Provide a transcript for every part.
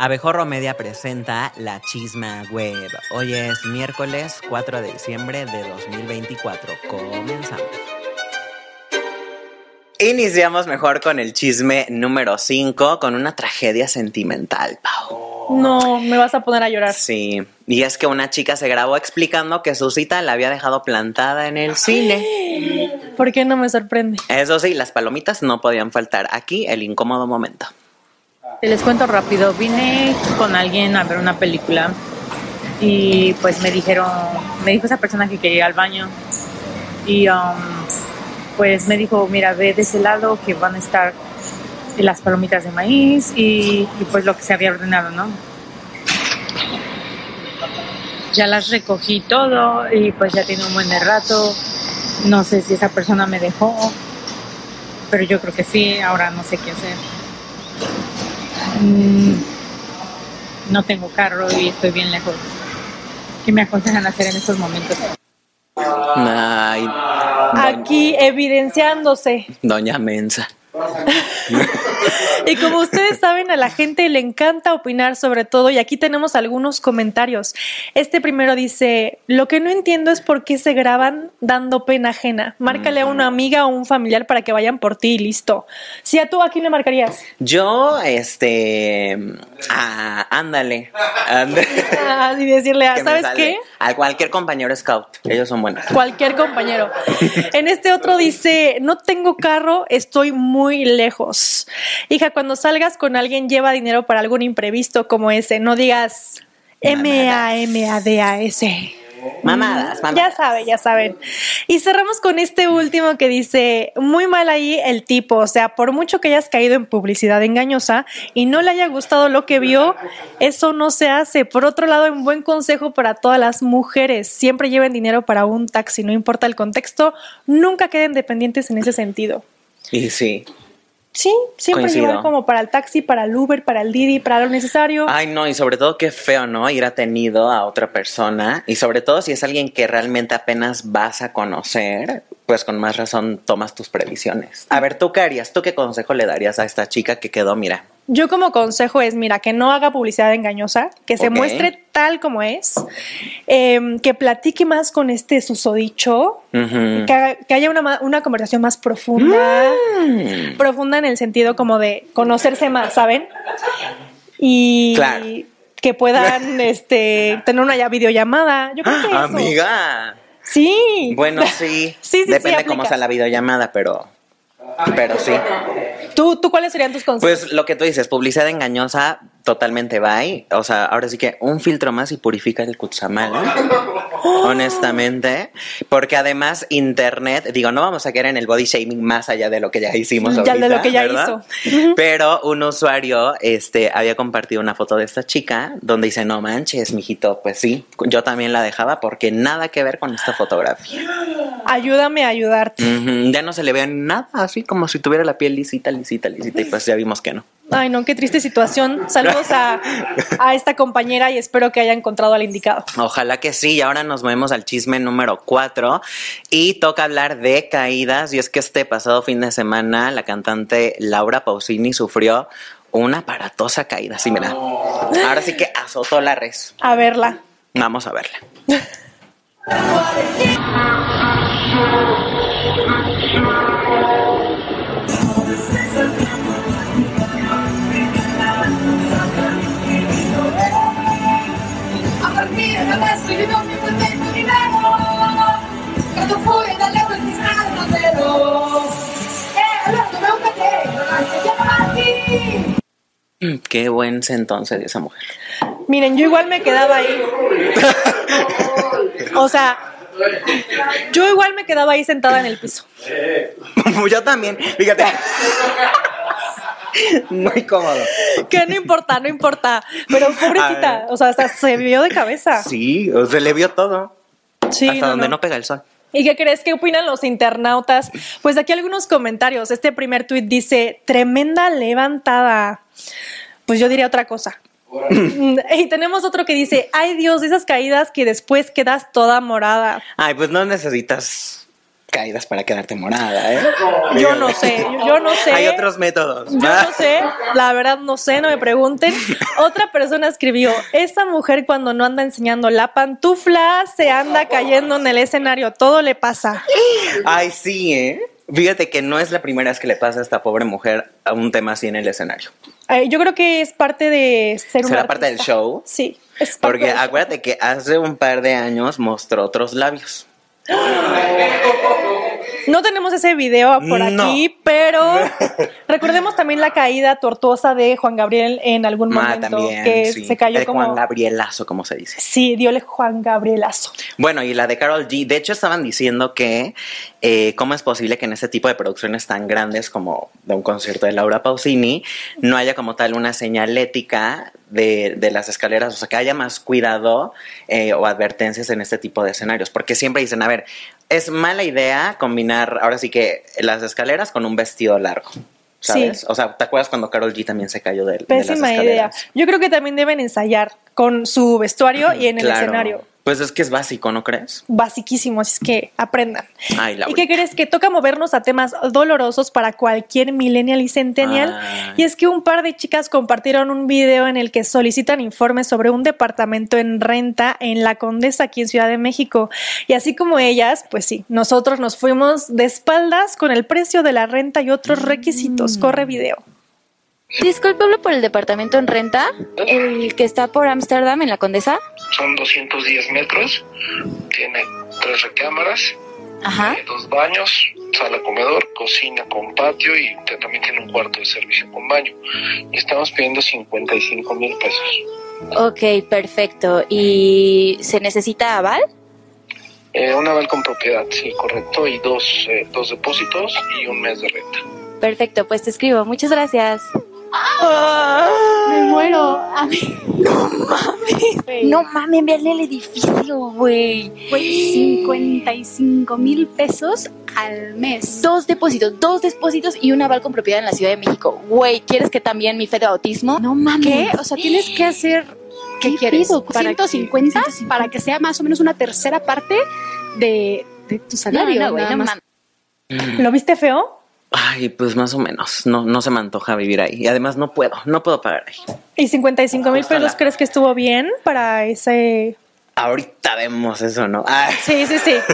Abejorro Media presenta La Chisma Web. Hoy es miércoles 4 de diciembre de 2024. Comenzamos. Iniciamos mejor con el chisme número 5, con una tragedia sentimental, Pau. No, me vas a poner a llorar. Sí, y es que una chica se grabó explicando que su cita la había dejado plantada en el cine. ¿Por qué no me sorprende? Eso sí, las palomitas no podían faltar. Aquí el incómodo momento. Les cuento rápido, vine con alguien a ver una película y pues me dijo esa persona que quería ir al baño y pues me dijo, mira, ve de ese lado que van a estar las palomitas de maíz y pues lo que se había ordenado, ¿no? Ya las recogí todo y pues ya tiene un buen rato, no sé si esa persona me dejó, pero yo creo que sí, ahora no sé qué hacer. No tengo carro y estoy bien lejos. ¿Qué me aconsejan hacer en estos momentos? Ay, Aquí evidenciándose. doña Mensa. Y como ustedes saben, a la gente le encanta opinar sobre todo y aquí tenemos algunos comentarios. Este primero dice, lo que no entiendo es por qué se graban dando pena ajena. Márcale a una amiga o un familiar para que vayan por ti y listo. Si a tú, ¿a quién le marcarías? Yo, ándale. Y decirle, Que me ¿sabes sale. qué? A cualquier compañero scout, ellos son buenos. Cualquier compañero. En este otro dice, no tengo carro, estoy muy lejos. Hija, cuando salgas con alguien lleva dinero para algún imprevisto como ese. No digas M-A-M-A-D-A-S. Mamadas. Ya saben. Y cerramos con este último que dice, muy mal ahí el tipo, o sea, por mucho que hayas caído en publicidad engañosa y no le haya gustado lo que vio, eso no se hace. Por otro lado, un buen consejo para todas las mujeres, siempre lleven dinero para un taxi, no importa el contexto, nunca queden dependientes en ese sentido. Y sí. Sí, siempre Coincido. llevar como para el taxi, para el Uber, para el Didi, para lo necesario. Ay, no, y sobre todo qué feo, ¿no? Ir atenido a otra persona. Y sobre todo si es alguien que realmente apenas vas a conocer, pues con más razón tomas tus previsiones. A ver, ¿tú qué harías? ¿Tú qué consejo le darías a esta chica que quedó, mira? Yo como consejo es, mira, que no haga publicidad engañosa, que se Ok. muestre tal como es, que platique más con este susodicho, Ujú. que haya una conversación más profunda, profunda en el sentido como de conocerse más, ¿saben? Y Claro. que puedan tener una videollamada. Yo creo que eso. Amiga. Sí. Bueno, sí. Sí, Depende aplica. cómo sea la videollamada, pero sí. ¿Tú cuáles serían tus consejos? Pues lo que tú dices, publicidad engañosa, totalmente bye. O sea, ahora sí que un filtro más y purifica el Cuchamal, ¿no? Honestamente. Porque además internet, digo, no vamos a caer en el body shaming más allá de lo que ya hicimos Ya ahorita, de lo que ya ¿verdad? hizo. Pero un usuario había compartido una foto de esta chica donde dice, no manches, mijito, pues sí, yo también la dejaba porque nada que ver con esta fotografía. Ayúdame a ayudarte. Ujú, ya no se le ve nada, así como si tuviera la piel lisita, y pues ya vimos que no. Ay, no, qué triste situación. Saludos a esta compañera y espero que haya encontrado al indicado. Ojalá que sí, y ahora nos movemos al chisme número 4 y toca hablar de caídas, y es que este pasado fin de semana la cantante Laura Pausini sufrió una aparatosa caída, sí, mira, ahora sí que azotó la res. A verla. Vamos a verla. A dormire adesso gli do mi potete di nero cado fuori dall'euro ti stanno zero allora dobbiamo cadere non avanti. Qué buen sentón se dio esa mujer. Miren, yo igual me quedaba ahí. O sea, yo igual me quedaba ahí sentada en el piso. Yo también, fíjate. Muy cómodo. Que no importa. Pero pobrecita, o sea, hasta se vio de cabeza. Sí, o se le vio todo. Sí, hasta donde no pega el sol. ¿Y qué crees? ¿Qué opinan los internautas? Pues aquí algunos comentarios. Este primer tuit dice, tremenda levantada. Pues yo diría otra cosa. Y tenemos otro que dice, ay Dios, esas caídas que después quedas toda morada. Ay, pues no necesitas caídas para quedarte morada, ¿eh? Yo no sé. Hay otros métodos. Yo no sé, la verdad no sé, no me pregunten. Otra persona escribió, esa mujer cuando no anda enseñando la pantufla se anda cayendo en el escenario, todo le pasa. Ay, sí, ¿eh? Fíjate que no es la primera vez que le pasa a esta pobre mujer a un tema así en el escenario. Yo creo que es parte de ser ¿Será un parte del artista. show? Sí, es parte Porque del show. acuérdate que hace un par de años mostró otros labios. No tenemos ese video por No. aquí, pero recordemos también la caída tortuosa de Juan Gabriel en algún momento, También, que sí. se cayó El como... Juan Gabrielazo, como se dice. Sí, diole Juan Gabrielazo. Bueno, y la de Karol G, de hecho estaban diciendo que cómo es posible que en este tipo de producciones tan grandes como de un concierto de Laura Pausini no haya como tal una señalética de las escaleras, o sea, que haya más cuidado o advertencias en este tipo de escenarios, porque siempre dicen, a ver, es mala idea combinar ahora sí que las escaleras con un vestido largo. ¿Sabes? Sí. O sea, ¿te acuerdas cuando Karol G también se cayó de las Pésima idea. escaleras? Yo creo que también deben ensayar con su vestuario y en el Claro. escenario. Pues es que es básico, ¿no crees? Basiquísimo, así es que aprendan. Ay, ¿Y Laura. qué crees? Que toca movernos a temas dolorosos para cualquier millennial y centennial. Ay. Y es que un par de chicas compartieron un video en el que solicitan informes sobre un departamento en renta en La Condesa, aquí en Ciudad de México. Y así como ellas, pues sí, nosotros nos fuimos de espaldas con el precio de la renta y otros requisitos. Corre video. Disculpe, hablo por el departamento en renta, el que está por Ámsterdam en la Condesa. Son 210 metros, tiene 3 recámaras, Ajá. 2 baños, sala comedor, cocina con patio y también tiene un cuarto de servicio con baño. Y estamos pidiendo 55,000 pesos. Ok, perfecto. ¿Y se necesita aval? Un aval con propiedad, sí, correcto, y dos depósitos y un mes de renta. Perfecto, pues te escribo. Muchas gracias. Me muero. A mí, No mames, envíale el edificio, güey. güey, 55,000 pesos al mes. Dos depósitos y un aval con propiedad en la Ciudad de México. Güey, ¿quieres que también mi fe de autismo? No mames. ¿Qué? O sea, tienes que hacer. ¿Qué quieres? pido? 150 para que sea más o menos una tercera parte de tu salario. No, güey, nada no más. mames. ¿Lo viste feo? Ay, pues más o menos. No se me antoja vivir ahí. Y además no puedo pagar ahí. ¿Y 55,000 pesos Ojalá. crees que estuvo bien para ese...? Ahorita vemos eso, ¿no? Ay. Sí.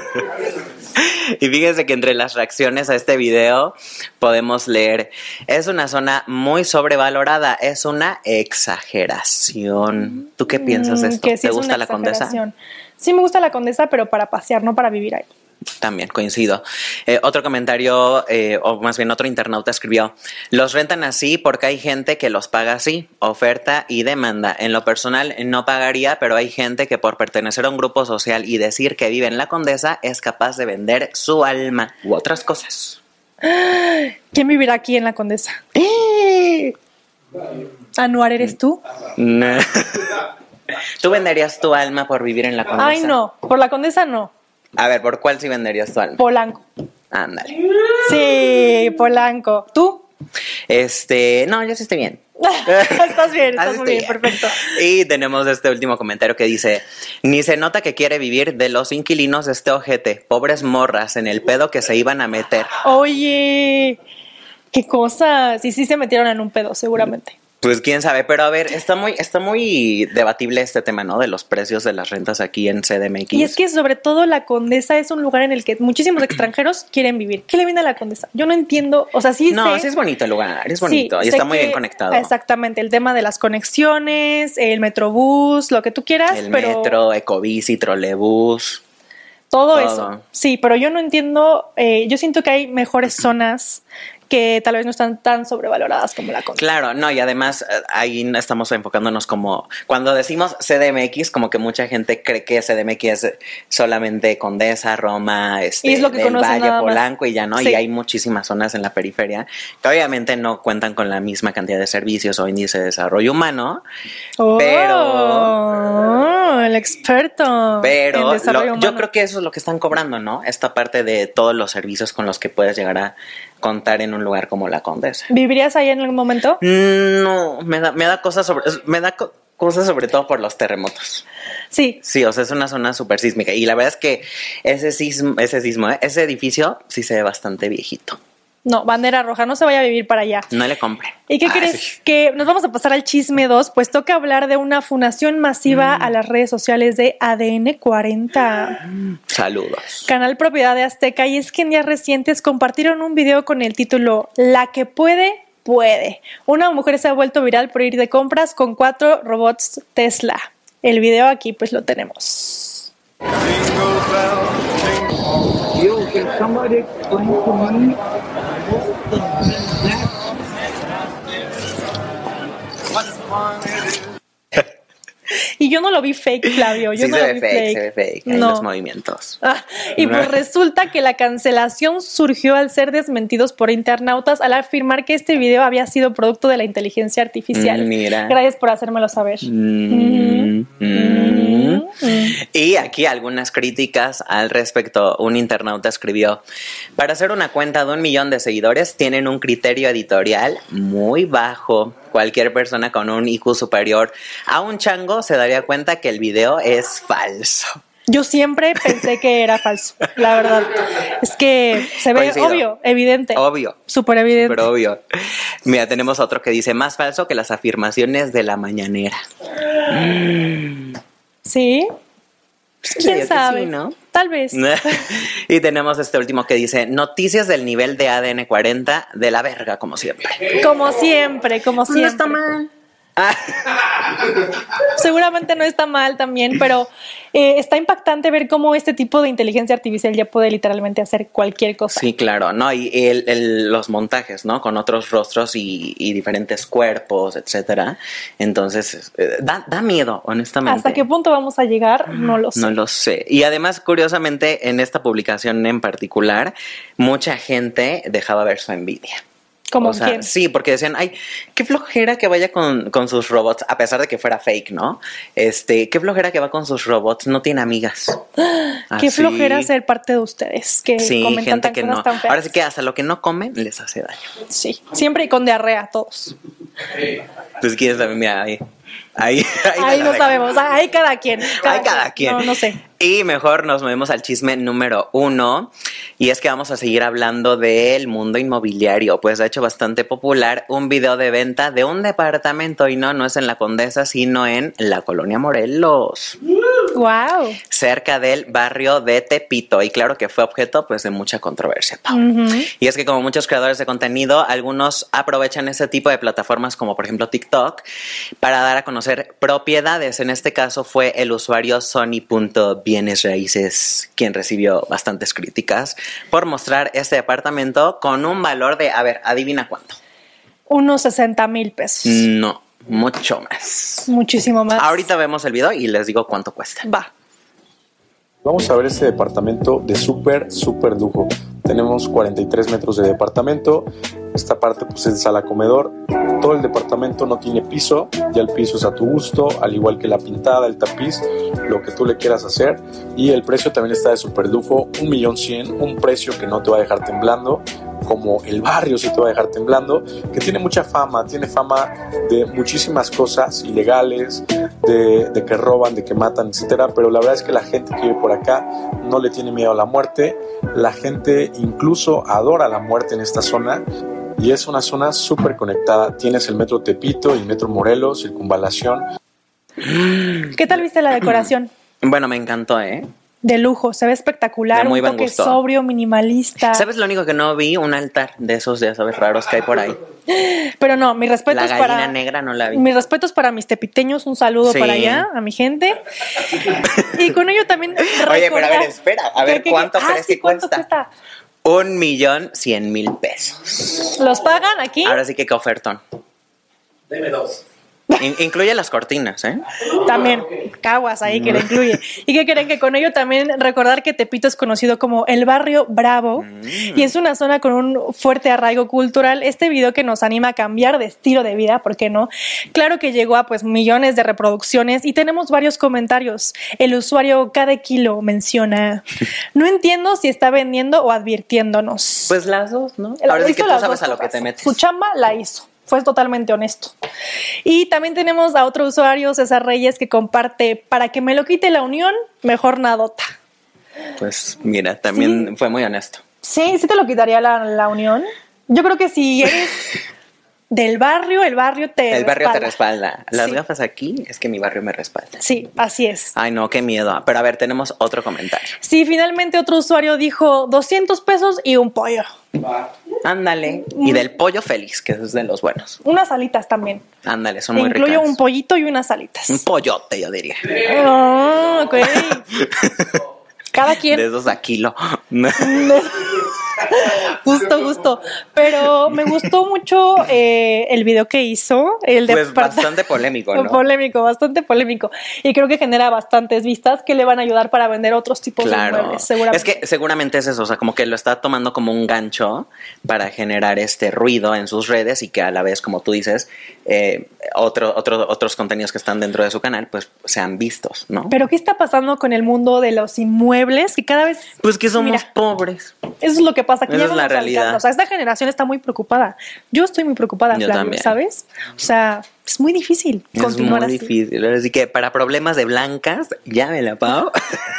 Y fíjense que entre las reacciones a este video podemos leer, es una zona muy sobrevalorada, es una exageración. ¿Tú qué piensas de esto? Que sí ¿Te es gusta una la Condesa? exageración. Sí me gusta la Condesa, pero para pasear, no para vivir ahí. También coincido. Otro comentario, o más bien otro internauta escribió, los rentan así porque hay gente que los paga así, oferta y demanda. En lo personal no pagaría, pero hay gente que por pertenecer a un grupo social y decir que vive en la Condesa es capaz de vender su alma u otras cosas. ¿Quién vivirá aquí en la Condesa? ¿Anuar eres tú? ¿Tú venderías tu alma por vivir en la Condesa? Ay, no. Por la Condesa no. A ver, ¿por cuál sí venderías tu alma? Polanco. Ándale. Sí, Polanco. ¿Tú? No, yo sí estoy bien. Estás bien, Así estás muy estoy bien, perfecto. Y tenemos este último comentario que dice, ni se nota que quiere vivir de los inquilinos de este ojete, pobres morras en el pedo que se iban a meter. Oye, qué cosas. Y sí se metieron en un pedo, seguramente. Pues quién sabe, pero a ver, está muy debatible este tema, ¿no? De los precios de las rentas aquí en CDMX. Y es que sobre todo la Condesa es un lugar en el que muchísimos extranjeros quieren vivir. ¿Qué le viene a la Condesa? Yo no entiendo, o sea, sí No, sé. sí es bonito el lugar, es bonito Sí, y sé está muy que- bien conectado. Exactamente, el tema de las conexiones, el metrobús, lo que tú quieras, El pero metro, ecobici, trolebús. todo todo. eso. Sí, pero yo no entiendo, yo siento que hay mejores zonas que tal vez no están tan sobrevaloradas como la Condesa. Claro, no, y además ahí estamos enfocándonos como, cuando decimos CDMX, como que mucha gente cree que CDMX es solamente Condesa, Roma, Y es lo que del conocen Valle, nada más. Polanco y ya, ¿no? Sí. Y hay muchísimas zonas en la periferia que obviamente no cuentan con la misma cantidad de servicios o índice de desarrollo humano, Oh, el experto en pero desarrollo yo humano. creo que eso es lo que están cobrando, ¿no? Esta parte de todos los servicios con los que puedes llegar a contar en un lugar como la Condesa. ¿Vivirías ahí en algún momento? No, me da cosas sobre, cosa sobre todo por los terremotos. Sí. Sí, o sea, es una zona súper sísmica. Y la verdad es que ese edificio sí se ve bastante viejito. No, bandera roja, no se vaya a vivir para allá. No le compre. ¿Y qué crees? Sí. Que nos vamos a pasar al chisme 2, pues toca hablar de una funación masiva a las redes sociales de ADN 40. Saludos. Canal propiedad de Azteca, y es que en días recientes compartieron un video con el título La que puede, puede. Una mujer se ha vuelto viral por ir de compras con 4 robots Tesla. El video aquí pues lo tenemos. Y yo no lo vi fake, Flavio. Yo Sí, no se lo ve vi fake, se ve fake. Hay No. los movimientos. Y pues resulta que la cancelación surgió al ser desmentidos por internautas al afirmar que este video había sido producto de la inteligencia artificial. Mira. Gracias por hacérmelo saber. Y aquí algunas críticas al respecto. Un internauta escribió: para hacer una cuenta de 1 millón de seguidores tienen un criterio editorial muy bajo. Cualquier persona con un IQ superior a un chango se daría cuenta que el video es falso. Yo siempre pensé que era falso, la verdad. Es que se ve Coincido. obvio, evidente. Obvio. Súper evidente. Pero obvio. Mira, tenemos otro que dice: más falso que las afirmaciones de la mañanera. ¿Sí? ¿Quién que sabe? sí, ¿no? Tal vez. Y tenemos este último que dice: noticias del nivel de ADN 40 de la verga, como siempre. Como siempre, como siempre. No está mal. Seguramente no está mal también, pero está impactante ver cómo este tipo de inteligencia artificial ya puede literalmente hacer cualquier cosa. Sí, claro, ¿no? Y los montajes, ¿no? Con otros rostros y diferentes cuerpos, etcétera. Entonces, da miedo, honestamente. ¿Hasta qué punto vamos a llegar? No lo sé. No lo sé. Y además, curiosamente, en esta publicación en particular, mucha gente dejaba ver su envidia. ¿Como o sea, quién? sí, porque decían: ay, qué flojera que vaya con sus robots, a pesar de que fuera fake, ¿no? Qué flojera que va con sus robots, no tiene amigas. Qué Así. flojera ser parte de ustedes, que Sí, comentan gente tan que cosas no. tan feas. Ahora sí que hasta lo que no comen les hace daño. Sí, siempre y con diarrea, todos. Pues quién sabe, mira, ahí Ahí no sabemos, ahí cada quien. Hay cada quien. No sé. Y mejor nos movemos al chisme número 1. Y es que vamos a seguir hablando del mundo inmobiliario. Pues ha hecho bastante popular un video de venta de un departamento. Y no es en la Condesa, sino en la colonia Morelos, Wow. cerca del barrio de Tepito. Y claro que fue objeto pues de mucha controversia, Pau. Y es que como muchos creadores de contenido, algunos aprovechan ese tipo de plataformas como por ejemplo TikTok para dar a conocer propiedades. En este caso fue el usuario Sony.Bienes Raíces quien recibió bastantes críticas por mostrar este departamento con un valor de, a ver, adivina cuánto. Unos 60,000 pesos. No, mucho más. Muchísimo más. Ahorita vemos el video y les digo cuánto cuesta. Va. Vamos a ver este departamento de súper lujo. Tenemos 43 metros de departamento. Esta parte pues es sala comedor. Todo el departamento no tiene piso. Ya el piso es a tu gusto, al igual que la pintada, el tapiz, lo que tú le quieras hacer. Y el precio también está de súper lujo, 1,100,000, un precio que no te va a dejar temblando, como el barrio sí te va a dejar temblando, que tiene mucha fama, tiene fama de muchísimas cosas ilegales, de que roban, de que matan, etcétera, pero la verdad es que la gente que vive por acá no le tiene miedo a la muerte, la gente incluso adora la muerte en esta zona, y es una zona súper conectada. Tienes el metro Tepito y el metro Morelos, circunvalación. ¿Qué tal viste la decoración? Bueno, me encantó, ¿eh? De lujo, se ve espectacular, De muy un buen toque gusto. sobrio, minimalista. ¿Sabes lo único que no vi? Un altar de esos, ya sabes, raros que hay por ahí. Pero no, mi respeto La es gallina para negra no la vi. mis respetos para mis tepiteños, un saludo Sí. para allá, a mi gente. Y con ello también Oye, pero a ver, espera, a ver, ¿Qué? ¿cuánto crees sí, que ¿cuánto cuesta? 1,100,000 pesos. ¿Los pagan aquí? Ahora sí que qué ofertón. Deme 2. Incluye las cortinas, ¿eh? También, caguas ahí que le incluye. ¿Y qué creen? Que con ello también recordar que Tepito es conocido como el barrio Bravo y es una zona con un fuerte arraigo cultural. Este video que nos anima a cambiar de estilo de vida, ¿por qué no? Claro que llegó a pues millones de reproducciones y tenemos varios comentarios. El usuario Cada Kilo menciona: no entiendo si está vendiendo o advirtiéndonos. Pues las dos, ¿no? La Ahora sí hizo que tú las sabes dos a lo que cosas. te metes. Su chamba la hizo. fue totalmente honesto. Y también tenemos a otro usuario, César Reyes, que comparte: para que me lo quite la unión, mejor nadota. Pues mira, también fue muy honesto. Sí, sí te lo quitaría la unión. Yo creo que si eres del barrio, el barrio te respalda. Las Sí. gafas aquí es que mi barrio me respalda. Sí, así es. Ay, no, qué miedo. Pero a ver, tenemos otro comentario. Sí, finalmente otro usuario dijo 200 pesos y un pollo. Ándale. Y del pollo feliz, que es de los buenos. Unas alitas también. Ándale, son muy Incluyo ricas. un pollito y unas alitas. Un pollote, yo diría. Oh, ok. Cada quien. De esos a kilo. Justo. Pero me gustó mucho el video que hizo. El de Pues bastante polémico, ¿no? Polémico, bastante polémico. Y creo que genera bastantes vistas que le van a ayudar para vender otros tipos de Claro. muebles, seguramente. Es que seguramente es eso, o sea, como que lo está tomando como un gancho para generar este ruido en sus redes y que a la vez, como tú dices, otros contenidos que están dentro de su canal, pues sean vistos, ¿no? Pero ¿qué está pasando con el mundo de los inmuebles? Que cada vez... Pues que somos Mira, pobres. eso es lo que pasa. Que Esa ya es no la nos realidad. alcanza. O sea, esta generación está muy preocupada. Yo estoy muy preocupada, Yo Flavio, también. ¿sabes? O sea, es muy difícil Es continuar muy así. difícil. Así que para problemas de blancas, llámela, Pau.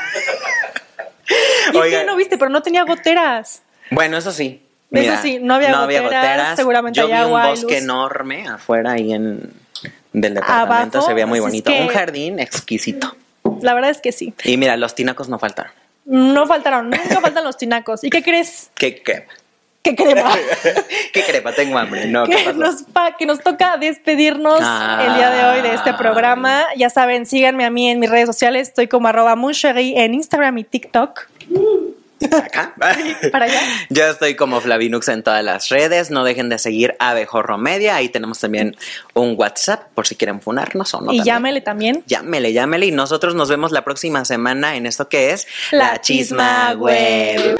Y es que no viste, pero no tenía goteras. Bueno, eso sí. Eso sí, no había goteras, seguramente Yo hay vi agua, un hay bosque luz. enorme afuera ahí del departamento. Abajo, se veía muy así es bonito. que- Un jardín exquisito. La verdad es que sí. Y mira, los tinacos no faltaron. No faltaron, nunca faltan los tinacos. ¿Y qué crees? ¿Qué crepa? ¿Qué crema? ¿Qué crepa? Tengo hambre. No, ¿qué que, pasó? que nos toca despedirnos el día de hoy de este programa. Ya saben, síganme a mí en mis redes sociales. Estoy como @moncherie en Instagram y TikTok. Acá. Para allá. Yo estoy como Flavinux en todas las redes. No dejen de seguir Abejorro Media. Ahí tenemos también un WhatsApp por si quieren funarnos o no. Y también. llámele también. Llámele. Y nosotros nos vemos la próxima semana en esto que es La Chisma Web.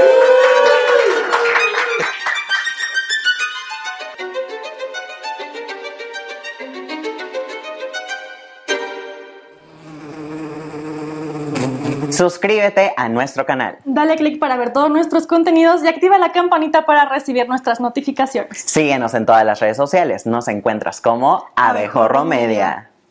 Suscríbete a nuestro canal. Dale click para ver todos nuestros contenidos y activa la campanita para recibir nuestras notificaciones. Síguenos en todas las redes sociales. Nos encuentras como Abejorro Media.